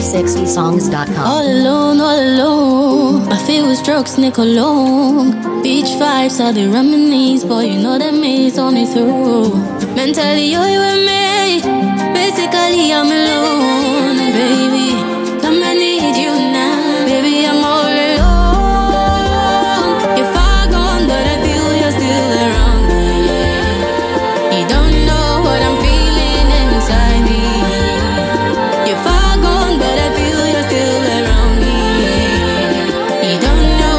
360songs.com. All alone, my favorite strokes sneak along. Beach vibes are the reminisce, boy, you know that maze on me through. Mentally, you're with me, basically I'm alone, baby. Come I need you now, baby, I'm all alone. You're far gone, but I feel you're still around me. You don't know what I'm feeling inside me. You're far gone, but I feel you're still around me. You don't know.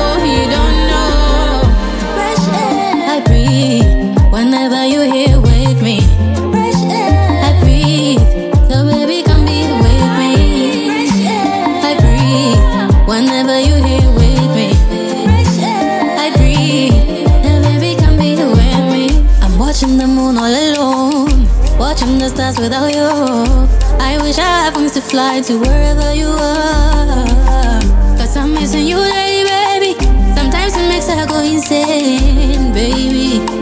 Fresh air, I breathe whenever you're here with me. Fresh air, I breathe, so baby come be with me. Fresh air, I breathe whenever you're here with me. Fresh air, I breathe, so baby come be with me. I'm watching the moon all alone, watching the stars without you. I wish I had wings to fly to wherever you are. Cause I'm missing you lately, baby. Sometimes it makes I go insane, baby.